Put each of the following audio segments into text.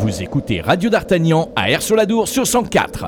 Vous écoutez Radio d'Artagnan à Aire-sur-la-Dour sur 104.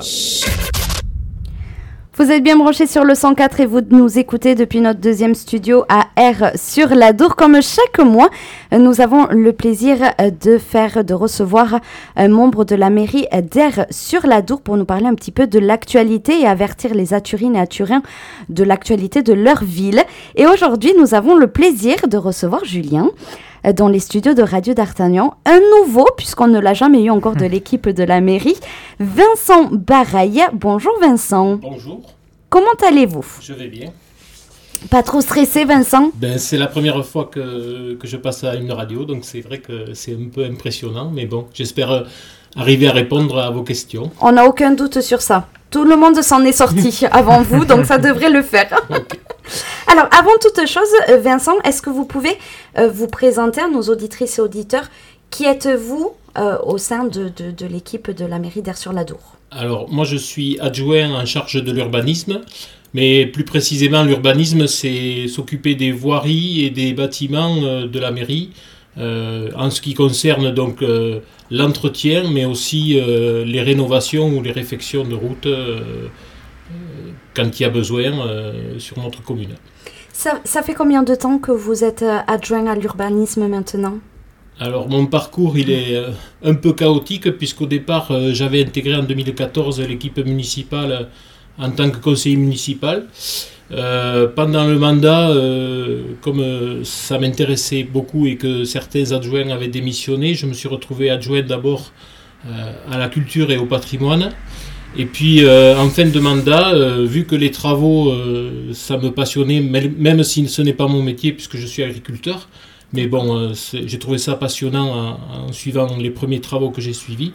Vous êtes bien branchés sur le 104 et vous nous écoutez depuis notre deuxième studio à Aire-sur-la-Dour. Comme chaque mois, nous avons le plaisir de recevoir un membre de la mairie d'Aire-sur-la-Dour pour nous parler un petit peu de l'actualité et avertir les Aturines et Aturiens de l'actualité de leur ville. Et aujourd'hui, nous avons le plaisir de recevoir Julien dans les studios de Radio d'Artagnan. Un nouveau, puisqu'on ne l'a jamais eu encore de l'équipe de la mairie, Vincent Baraille. Bonjour Vincent. Bonjour. Comment allez-vous ? Je vais bien. Pas trop stressé Vincent ? C'est la première fois que je passe à une radio, donc c'est vrai que c'est un peu impressionnant, mais bon, j'espère arriver à répondre à vos questions. On n'a aucun doute sur ça. Tout le monde s'en est sorti avant vous, donc ça devrait le faire. Okay. Alors, avant toute chose, Vincent, est-ce que vous pouvez vous présenter à nos auditrices et auditeurs ? Qui êtes-vous au sein de l'équipe de la mairie d'Aire-sur-la-Dour ? Alors, moi, je suis adjoint en charge de l'urbanisme, mais plus précisément, l'urbanisme, c'est s'occuper des voiries et des bâtiments de la mairie, en ce qui concerne donc l'entretien, mais aussi les rénovations ou les réfections de routes quand il y a besoin sur notre commune. Ça fait combien de temps que vous êtes adjoint à l'urbanisme maintenant ? Alors mon parcours il est un peu chaotique puisqu'au départ j'avais intégré en 2014 l'équipe municipale en tant que conseiller municipal. Pendant le mandat, comme ça m'intéressait beaucoup et que certains adjoints avaient démissionné, je me suis retrouvé adjoint d'abord à la culture et au patrimoine. Et puis en fin de mandat, vu que les travaux, ça me passionnait, même si ce n'est pas mon métier puisque je suis agriculteur, mais bon, j'ai trouvé ça passionnant en suivant les premiers travaux que j'ai suivis.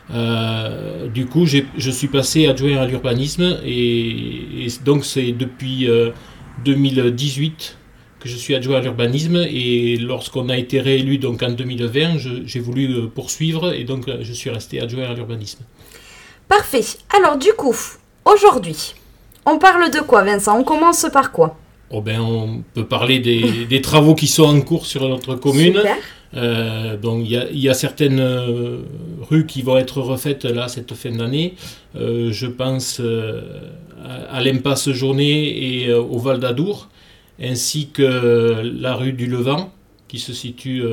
Du coup, je suis passé adjoint à l'urbanisme et donc c'est depuis 2018 que je suis adjoint à l'urbanisme et lorsqu'on a été réélu donc en 2020, j'ai voulu poursuivre et donc je suis resté adjoint à l'urbanisme. Parfait. Alors du coup, aujourd'hui, on parle de quoi Vincent ? On commence par quoi ? On peut parler des travaux qui sont en cours sur notre commune. Super. Donc il y a certaines rues qui vont être refaites là cette fin d'année. Je pense à l'impasse Jaunet et au Val d'Adour, ainsi que la rue du Levant qui se situe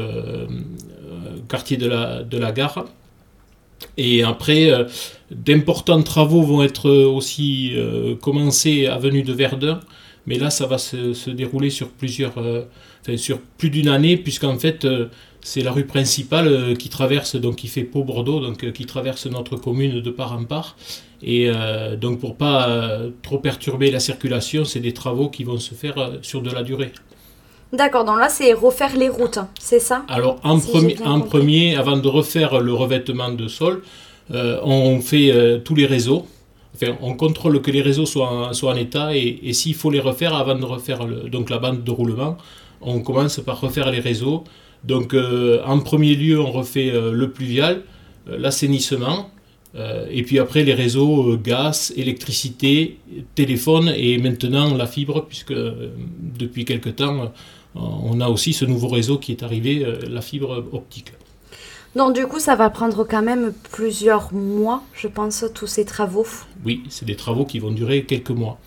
au quartier de la gare. Et après, d'importants travaux vont être aussi commencés avenue de Verdun. Mais là, ça va se dérouler sur sur plus d'une année, puisqu'en fait, c'est la rue principale qui traverse, donc qui fait Pau-Bordeaux, donc qui traverse notre commune de part en part. Et donc, pour pas trop perturber la circulation, c'est des travaux qui vont se faire sur de la durée. D'accord, donc là, c'est refaire les routes, c'est ça ? Alors, en premier, avant de refaire le revêtement de sol, on fait tous les réseaux. Enfin, on contrôle que les réseaux soient en état et s'il faut les refaire avant de refaire donc la bande de roulement, on commence par refaire les réseaux. Donc en premier lieu, on refait le pluvial, l'assainissement, et puis après les réseaux gaz, électricité, téléphone et maintenant la fibre, puisque depuis quelque temps, on a aussi ce nouveau réseau qui est arrivé, la fibre optique. Donc du coup, ça va prendre quand même plusieurs mois, je pense, tous ces travaux. Oui, c'est des travaux qui vont durer quelques mois.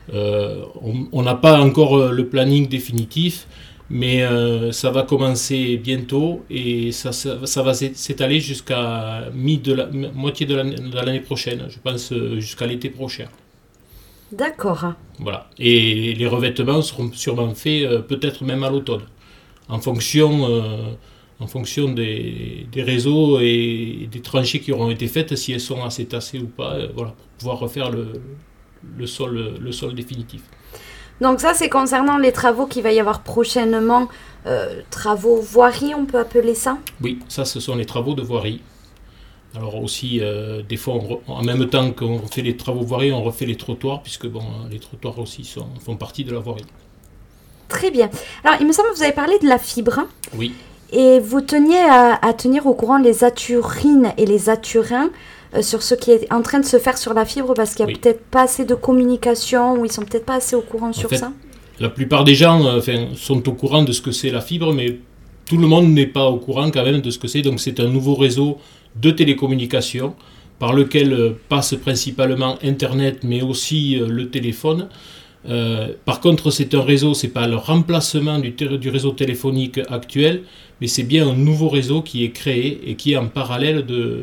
On n'a pas encore le planning définitif, mais ça va commencer bientôt et ça va s'étaler jusqu'à moitié de l'année prochaine, je pense jusqu'à l'été prochain. D'accord. Voilà. Et les revêtements seront sûrement faits peut-être même à l'automne, en fonction des réseaux et des tranchées qui auront été faites, si elles sont assez tassées ou pas, voilà, pour pouvoir refaire le sol définitif. Donc ça, c'est concernant les travaux qu'il va y avoir prochainement, travaux voirie, on peut appeler ça ? Oui, ça, ce sont les travaux de voirie. Alors aussi, des fois, en même temps qu'on fait les travaux voirie, on refait les trottoirs, puisque les trottoirs aussi font partie de la voirie. Très bien. Alors, il me semble que vous avez parlé de la fibre. Oui. Et vous teniez à tenir au courant les Aturines et les Aturiens sur ce qui est en train de se faire sur la fibre, parce qu'il n'y a peut-être pas assez de communication, ou ils ne sont peut-être pas assez au courant sur ça. La plupart des gens sont au courant de ce que c'est la fibre, mais tout le monde n'est pas au courant quand même de ce que c'est. Donc c'est un nouveau réseau de télécommunications par lequel passe principalement Internet, mais aussi le téléphone. Par contre, c'est un réseau, c'est pas le remplacement du réseau téléphonique actuel, mais c'est bien un nouveau réseau qui est créé et qui est en parallèle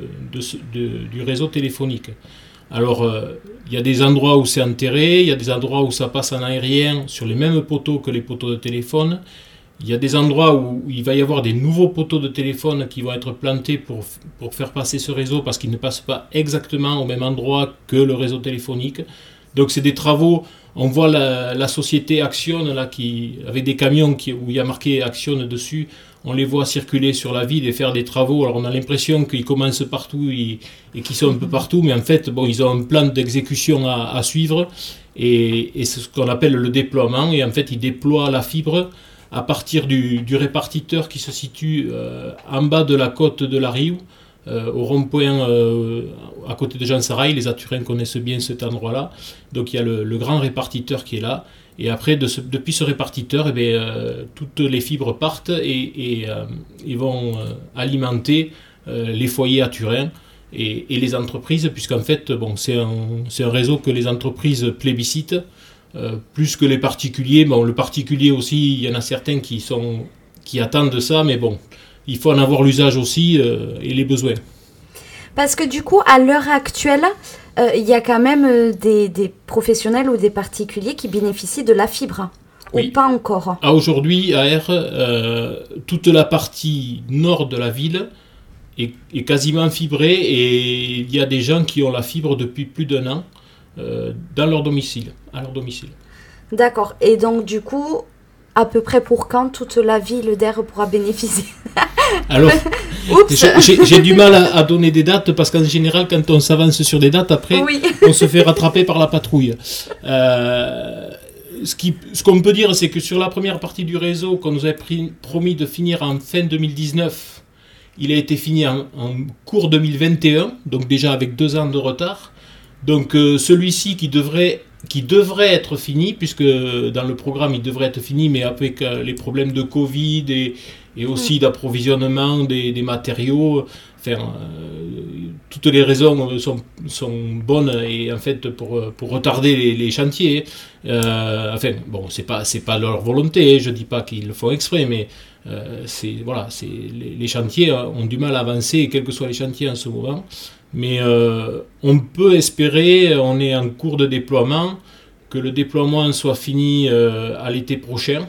du réseau téléphonique. Alors, il y a des endroits où c'est enterré, il y a des endroits où ça passe en aérien sur les mêmes poteaux que les poteaux de téléphone. Il y a des endroits où il va y avoir des nouveaux poteaux de téléphone qui vont être plantés pour faire passer ce réseau parce qu'il ne passe pas exactement au même endroit que le réseau téléphonique. Donc c'est des travaux, on voit la société Action là, avec des camions où il y a marqué Action dessus, on les voit circuler sur la ville et faire des travaux. Alors on a l'impression qu'ils commencent partout et qu'ils sont un peu partout, mais en fait ils ont un plan d'exécution à suivre et c'est ce qu'on appelle le déploiement. Et en fait ils déploient la fibre à partir du répartiteur qui se situe en bas de la côte de la Riou, au rond-point à côté de Jean Sarail. Les Aturins connaissent bien cet endroit-là. Donc il y a le grand répartiteur qui est là. Et après, depuis ce répartiteur, toutes les fibres partent et vont alimenter les foyers aturins et les entreprises, puisqu'en fait, c'est un réseau que les entreprises plébiscitent. Plus que les particuliers. Le particulier aussi, il y en a certains qui attendent ça, mais il faut en avoir l'usage aussi et les besoins. Parce que du coup, à l'heure actuelle, il y a quand même des professionnels ou des particuliers qui bénéficient de la fibre, oui. Ou pas encore. Aujourd'hui, à R, toute la partie nord de la ville est quasiment fibrée et il y a des gens qui ont la fibre depuis plus d'1 an. À leur domicile. D'accord. Et donc, du coup, à peu près pour quand toute la ville d'Aire pourra bénéficier? Alors, j'ai du mal à donner des dates parce qu'en général, quand on s'avance sur des dates, après, oui. On se fait rattraper par la patrouille. Ce qu'on peut dire, c'est que sur la première partie du réseau qu'on nous avait promis de finir en fin 2019, il a été fini en cours 2021, donc déjà avec 2 ans de retard. Donc celui-ci qui devrait être fini, puisque dans le programme il devrait être fini, mais avec les problèmes de Covid et aussi d'approvisionnement des matériaux, toutes les raisons sont bonnes et en fait pour retarder les chantiers. C'est pas leur volonté, je dis pas qu'ils le font exprès, mais les chantiers ont du mal à avancer, quels que soient les chantiers en ce moment. Mais on peut espérer, on est en cours de déploiement, que le déploiement soit fini à l'été prochain.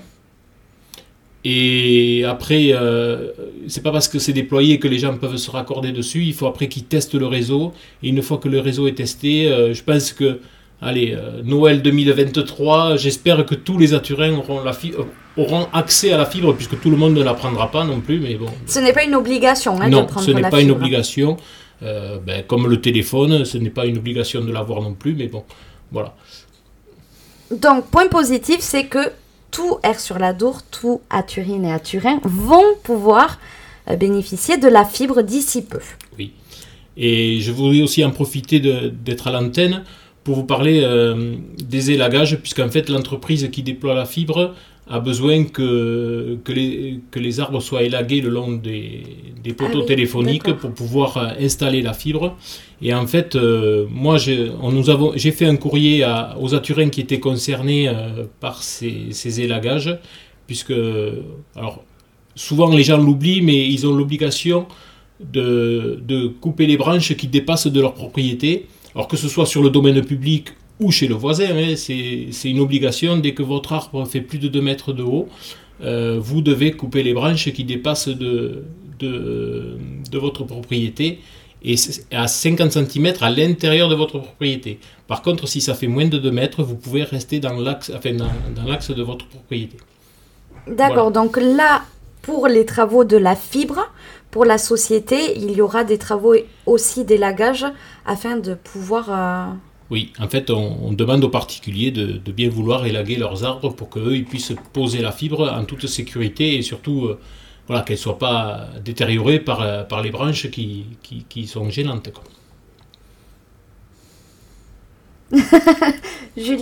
Et après, c'est pas parce que c'est déployé que les gens peuvent se raccorder dessus. Il faut après qu'ils testent le réseau. Et une fois que le réseau est testé, je pense que, Noël 2023, j'espère que tous les Aturins auront accès à la fibre, puisque tout le monde ne la prendra pas non plus. Mais bon. Ce n'est pas une obligation de prendre la fibre. Non, ce n'est pas une obligation. Comme le téléphone, ce n'est pas une obligation de l'avoir non plus, mais bon, voilà. Donc, point positif, c'est que tout Air sur la Dour, tout Aturines et Aturins vont pouvoir bénéficier de la fibre d'ici peu. Oui, et je voudrais aussi en profiter d'être à l'antenne pour vous parler des élagages, puisqu'en fait l'entreprise qui déploie la fibre a besoin que les arbres soient élagués le long des poteaux téléphoniques, d'accord, pour pouvoir installer la fibre. Et en fait, j'ai fait un courrier aux Aturins qui étaient concernés par ces élagages, puisque alors, souvent les gens l'oublient, mais ils ont l'obligation de couper les branches qui dépassent de leur propriété. Alors que ce soit sur le domaine public ou chez le voisin, c'est une obligation. Dès que votre arbre fait plus de 2 mètres de haut, vous devez couper les branches qui dépassent de votre propriété et à 50 cm à l'intérieur de votre propriété. Par contre, si ça fait moins de 2 mètres, vous pouvez rester dans l'axe de votre propriété. D'accord, voilà. Donc là, pour les travaux de la fibre, pour la société, il y aura des travaux aussi d'élagage afin de pouvoir... Oui, en fait, on demande aux particuliers de bien vouloir élaguer leurs arbres pour qu'eux ils puissent poser la fibre en toute sécurité et surtout qu'elle ne soit pas détériorée par les branches qui sont gênantes. Julien, pas de questions ?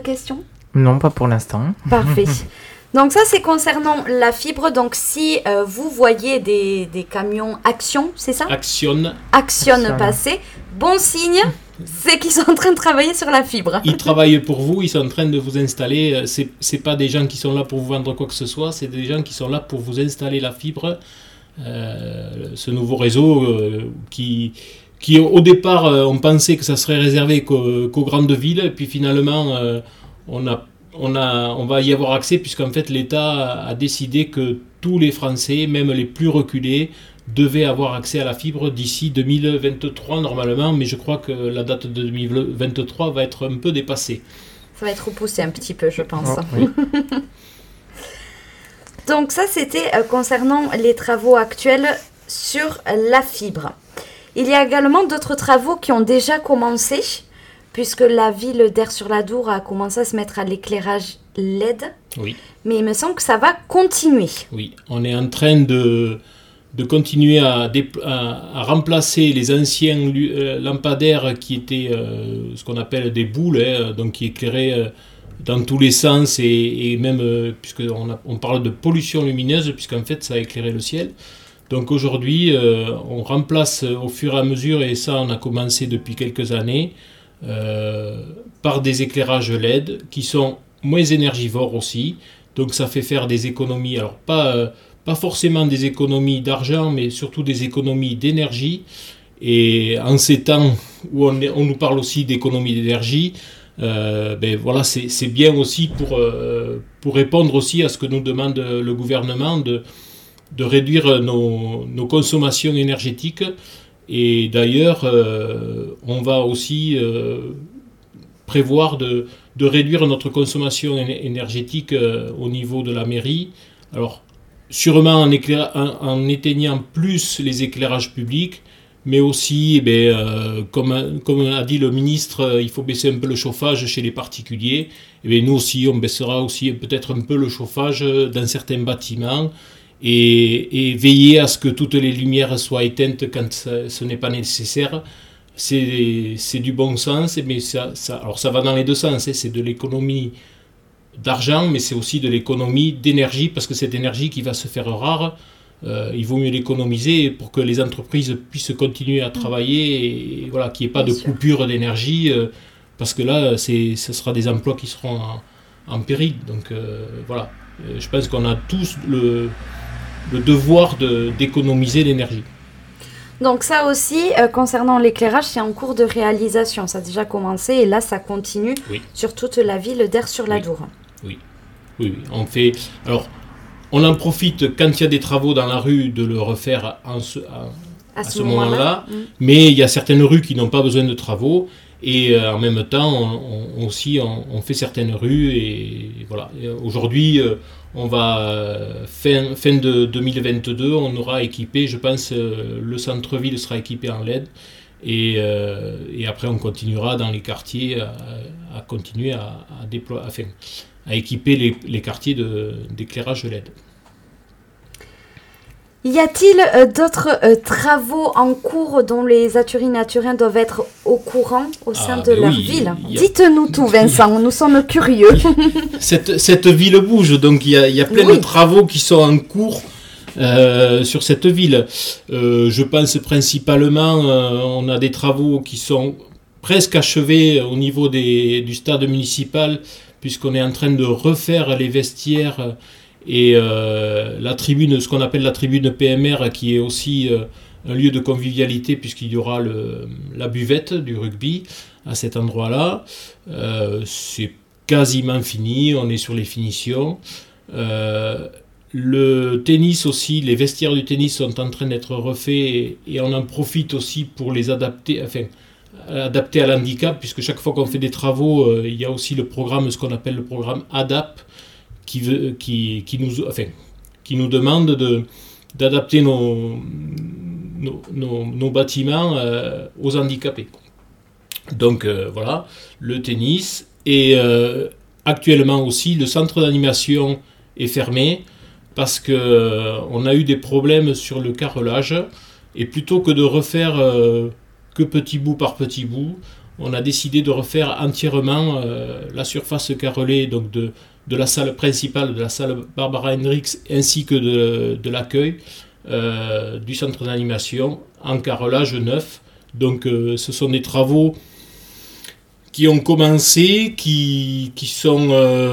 Non, pas pour l'instant. Parfait. Donc ça, c'est concernant la fibre. Donc si vous voyez des camions Action, c'est ça ? Action passer, bon signe, c'est qu'ils sont en train de travailler sur la fibre. Ils travaillent pour vous, ils sont en train de vous installer. C'est pas des gens qui sont là pour vous vendre quoi que ce soit, c'est des gens qui sont là pour vous installer la fibre. Ce nouveau réseau qui au départ, on pensait que ça serait réservé qu'aux grandes villes, et puis finalement, on va y avoir accès, puisqu'en fait l'État a décidé que tous les Français, même les plus reculés, devaient avoir accès à la fibre d'ici 2023 normalement, mais je crois que la date de 2023 va être un peu dépassée. Ça va être repoussé un petit peu, je pense. Oh, oui. Donc ça, c'était concernant les travaux actuels sur la fibre. Il y a également d'autres travaux qui ont déjà commencé, puisque la ville d'Aire-sur-la-Dour a commencé à se mettre à l'éclairage LED. Oui. Mais il me semble que ça va continuer. Oui, on est en train de continuer à remplacer les anciens lampadaires qui étaient ce qu'on appelle des boules, donc qui éclairaient dans tous les sens et même puisqu'on parle de pollution lumineuse, puisqu'en fait ça a éclairé le ciel. Donc aujourd'hui, on remplace au fur et à mesure, et ça on a commencé depuis quelques années, par des éclairages LED qui sont moins énergivores aussi. Donc ça fait faire des économies, alors pas forcément des économies d'argent, mais surtout des économies d'énergie. Et en ces temps où on nous parle aussi d'économie d'énergie, voilà, c'est bien aussi pour répondre aussi à ce que nous demande le gouvernement de réduire nos consommations énergétiques. Et d'ailleurs, on va aussi prévoir de réduire notre consommation énergétique au niveau de la mairie. Alors, sûrement en éteignant plus les éclairages publics, mais aussi, comme a dit le ministre, il faut baisser un peu le chauffage chez les particuliers. Et nous aussi, on baissera aussi peut-être un peu le chauffage dans certains bâtiments et veiller à ce que toutes les lumières soient éteintes quand ce n'est pas nécessaire. C'est du bon sens, mais alors ça va dans les deux sens. C'est de l'économie d'argent, mais c'est aussi de l'économie d'énergie, parce que cette énergie qui va se faire rare, il vaut mieux l'économiser pour que les entreprises puissent continuer à travailler et voilà, qu'il n'y ait pas de coupure d'énergie, parce que là, ce sera des emplois qui seront en péril. Donc voilà, je pense qu'on a tous le devoir d'économiser l'énergie. Donc ça aussi, concernant l'éclairage, c'est en cours de réalisation. Ça a déjà commencé et là, ça continue sur toute la ville d'Aire-sur-la-Dour. Oui. On fait... Alors, on en profite quand il y a des travaux dans la rue de le refaire à ce moment-là. Mais il y a certaines rues qui n'ont pas besoin de travaux. Et en même temps, on fait certaines rues. Et voilà. Et aujourd'hui, on va fin de 2022, on aura équipé, je pense, le centre-ville sera équipé en LED. Et après, on continuera dans les quartiers à continuer à déployer, à équiper les quartiers d'éclairage LED. Y a-t-il d'autres travaux en cours dont les Aturiens Naturiens doivent être au courant au sein de leur ville ? Dites-nous tout, Vincent, nous sommes curieux. Cette ville bouge, donc il y a plein de travaux qui sont en cours sur cette ville. Je pense principalement, on a des travaux qui sont presque achevés au niveau du stade municipal, puisqu'on est en train de refaire les vestiaires et la tribune, ce qu'on appelle la tribune PMR, qui est aussi un lieu de convivialité, puisqu'il y aura la buvette du rugby à cet endroit-là. C'est quasiment fini, on est sur les finitions. Le tennis aussi, les vestiaires du tennis sont en train d'être refaits et on en profite aussi pour les adapter à l'handicap, puisque chaque fois qu'on fait des travaux, il y a aussi le programme, ce qu'on appelle le programme ADAP, qui nous demande d'adapter nos bâtiments aux handicapés. Donc voilà, le tennis. Et actuellement aussi, le centre d'animation est fermé parce qu'on a eu des problèmes sur le carrelage. Et plutôt que de refaire que petit bout par petit bout, on a décidé de refaire entièrement la surface carrelée, donc de la salle principale, de la salle Barbara Hendricks, ainsi que de l'accueil du centre d'animation en carrelage neuf. Donc ce sont des travaux qui ont commencé, qui sont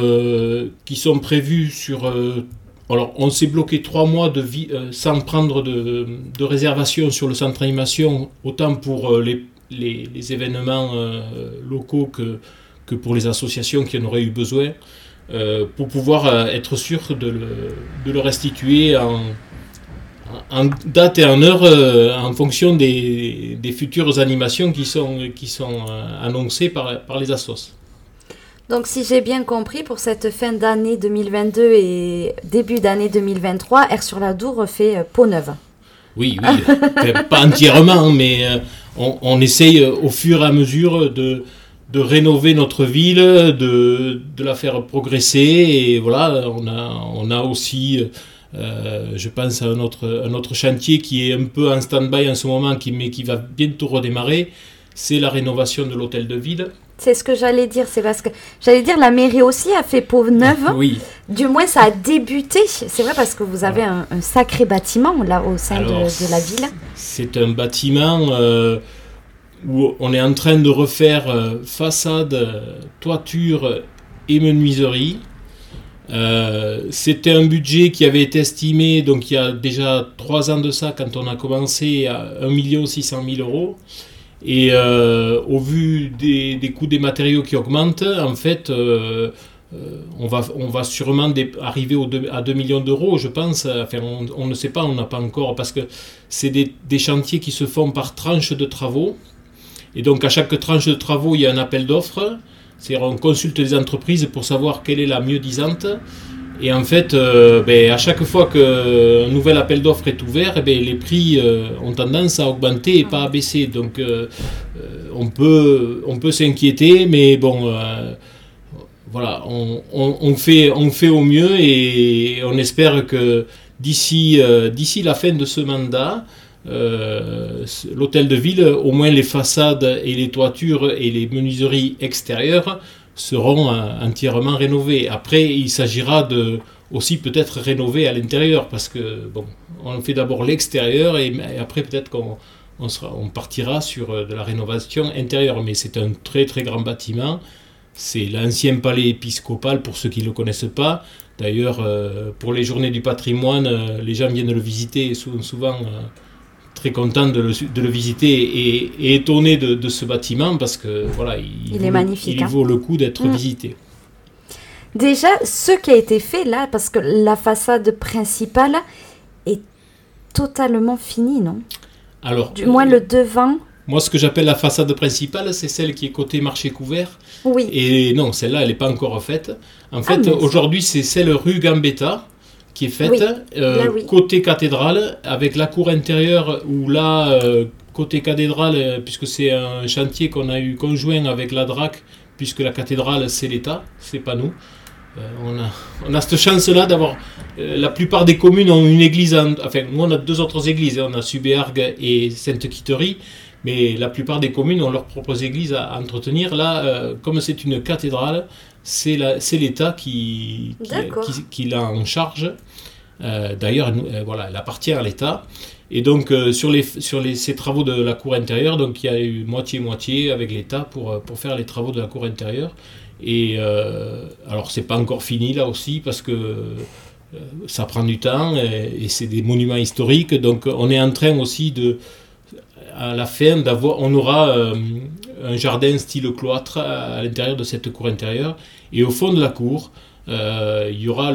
prévus sur... alors on s'est bloqué 3 mois sans prendre de réservation sur le centre d'animation, autant pour les événements locaux que pour les associations qui en auraient eu besoin, pour pouvoir être sûr de le restituer en date et en heure en fonction des futures animations qui sont annoncées par les assos. Donc si j'ai bien compris, pour cette fin d'année 2022 et début d'année 2023, Aire-sur-la-Dour fait peau neuve. Oui, pas entièrement, mais on essaye au fur et à mesure de rénover notre ville, de la faire progresser, et voilà, on a aussi... je pense à un autre chantier qui est un peu en stand-by en ce moment, mais qui va bientôt redémarrer, c'est la rénovation de l'hôtel de ville. C'est ce que j'allais dire, c'est parce que j'allais dire la mairie aussi a fait peau neuve. Oui. Du moins ça a débuté, c'est vrai, parce que vous avez un sacré bâtiment là au sein de la ville. C'est un bâtiment où on est en train de refaire façade, toiture et menuiserie. C'était un budget qui avait été estimé, donc il y a déjà 3 ans de ça, quand on a commencé, à 1 600 000 €. Et au vu des coûts des matériaux qui augmentent, en fait, on va sûrement arriver à 2 millions d'euros, je pense. Enfin, on ne sait pas, on n'a pas encore, parce que c'est des chantiers qui se font par tranche de travaux. Et donc, à chaque tranche de travaux, il y a un appel d'offres. C'est-à-dire, on consulte les entreprises pour savoir quelle est la mieux disante. Et en fait, à chaque fois qu'un nouvel appel d'offres est ouvert, les prix ont tendance à augmenter et pas à baisser. Donc, on peut s'inquiéter, mais bon, voilà, on fait au mieux, et on espère que d'ici la fin de ce mandat, l'hôtel de ville, au moins les façades et les toitures et les menuiseries extérieures seront entièrement rénovés. Après, il s'agira aussi peut-être rénover à l'intérieur, parce que bon, on fait d'abord l'extérieur et après peut-être qu'on partira sur de la rénovation intérieure. Mais c'est un très très grand bâtiment. C'est l'ancien palais épiscopal pour ceux qui ne le connaissent pas. D'ailleurs, pour les journées du patrimoine, les gens viennent le visiter et sont souvent très contents de le visiter et étonnés de ce bâtiment, parce que voilà, il est magnifique. Il vaut le coup d'être visité. Déjà, ce qui a été fait là, parce que la façade principale est totalement finie, non ? Alors, du moins le devant. Moi, ce que j'appelle la façade principale, c'est celle qui est côté marché couvert. Oui. Et non, celle-là, elle n'est pas encore faite. En fait, aujourd'hui, c'est celle rue Gambetta qui est faite, côté cathédrale, avec la cour intérieure, où là, côté cathédrale, puisque c'est un chantier qu'on a eu conjoint avec la DRAC, puisque la cathédrale, c'est l'État, c'est pas nous. On a cette chance-là d'avoir... la plupart des communes ont une église... Enfin, nous, on a 2 autres églises. On a Subéargues et Sainte-Quitterie. Mais la plupart des communes ont leurs propres églises à entretenir. Là, comme c'est une cathédrale, c'est l'État qui l'a en charge. D'ailleurs, voilà, elle appartient à l'État. Et donc, sur ces travaux de la cour intérieure, donc, il y a eu moitié-moitié avec l'État pour faire les travaux de la cour intérieure. Et alors, c'est pas encore fini là aussi, parce que ça prend du temps et c'est des monuments historiques. Donc, on est en train aussi à la fin on aura un jardin style cloître à l'intérieur de cette cour intérieure, et au fond de la cour il y aura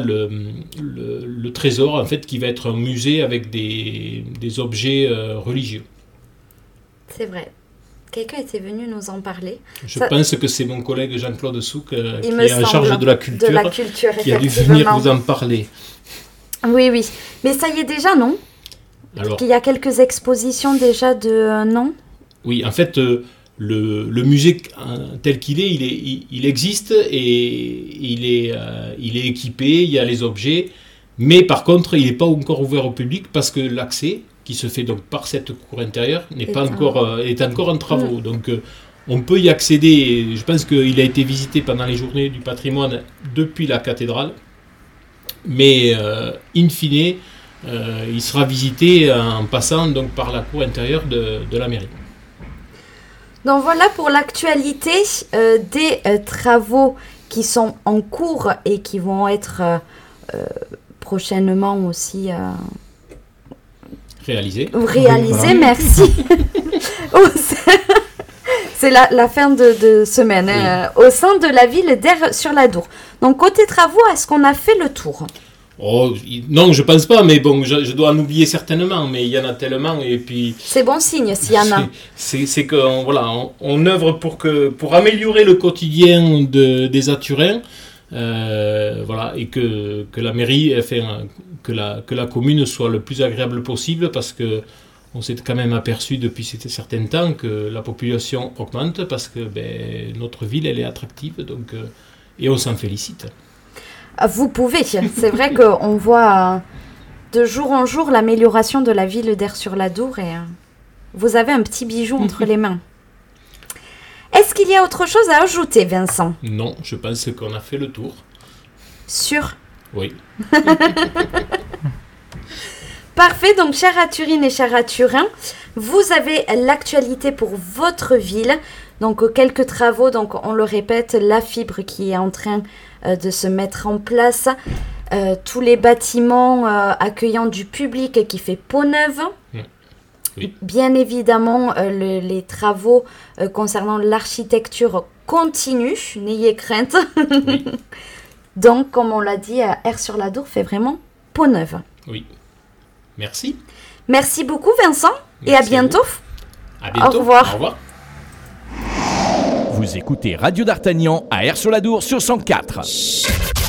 le trésor, en fait, qui va être un musée avec des objets religieux. C'est vrai. Quelqu'un était venu nous en parler. Je pense que c'est mon collègue Jean-Claude Souc, qui est en charge de la culture qui a dû venir vous en parler. Oui. Mais ça y est déjà, non ? Alors, il y a quelques expositions déjà non ? Oui, en fait, le musée tel qu'il est, il existe et il est équipé, il y a les objets, mais par contre, il n'est pas encore ouvert au public, parce que l'accès, qui se fait donc par cette cour intérieure, est encore en travaux. Donc, On peut y accéder, je pense qu'il a été visité pendant les journées du patrimoine depuis la cathédrale, mais in fine, il sera visité en passant donc par la cour intérieure de la mairie. Donc voilà pour l'actualité des travaux qui sont en cours et qui vont être prochainement aussi réalisés. Réalisés, merci. C'est la fin de semaine au sein de la ville d'Aire-sur-la-Dour. Donc côté travaux, est-ce qu'on a fait le tour ? Non, je pense pas, mais bon, je dois en oublier certainement, mais il y en a tellement, et puis... C'est bon signe s'il y en a. C'est qu'on œuvre pour améliorer le quotidien des Haturins, et que la mairie, que la commune soit le plus agréable possible, parce que on s'est quand même aperçu depuis certain temps que la population augmente, parce que notre ville, elle est attractive, donc, et on s'en félicite. Vous pouvez, c'est vrai qu'on voit de jour en jour l'amélioration de la ville d'Aire-sur-la-Dour et vous avez un petit bijou entre les mains. Est-ce qu'il y a autre chose à ajouter, Vincent ? Non, je pense qu'on a fait le tour. Sûr ? Oui. Parfait, donc chers Haturines et chers Haturins, vous avez l'actualité pour votre ville. Donc quelques travaux, donc on le répète, la fibre qui est en train de se mettre en place, tous les bâtiments accueillant du public qui fait peau neuve. Oui. Bien évidemment, les travaux concernant l'architecture continuent, n'ayez crainte. Oui. Donc, comme on l'a dit, Aire-sur-la-Dour fait vraiment peau neuve. Oui. Merci. Merci beaucoup, Vincent, et à bientôt. À bientôt. Au revoir. Au revoir. Vous écoutez Radio d'Artagnan à Aire-sur-la-Dour sur 104.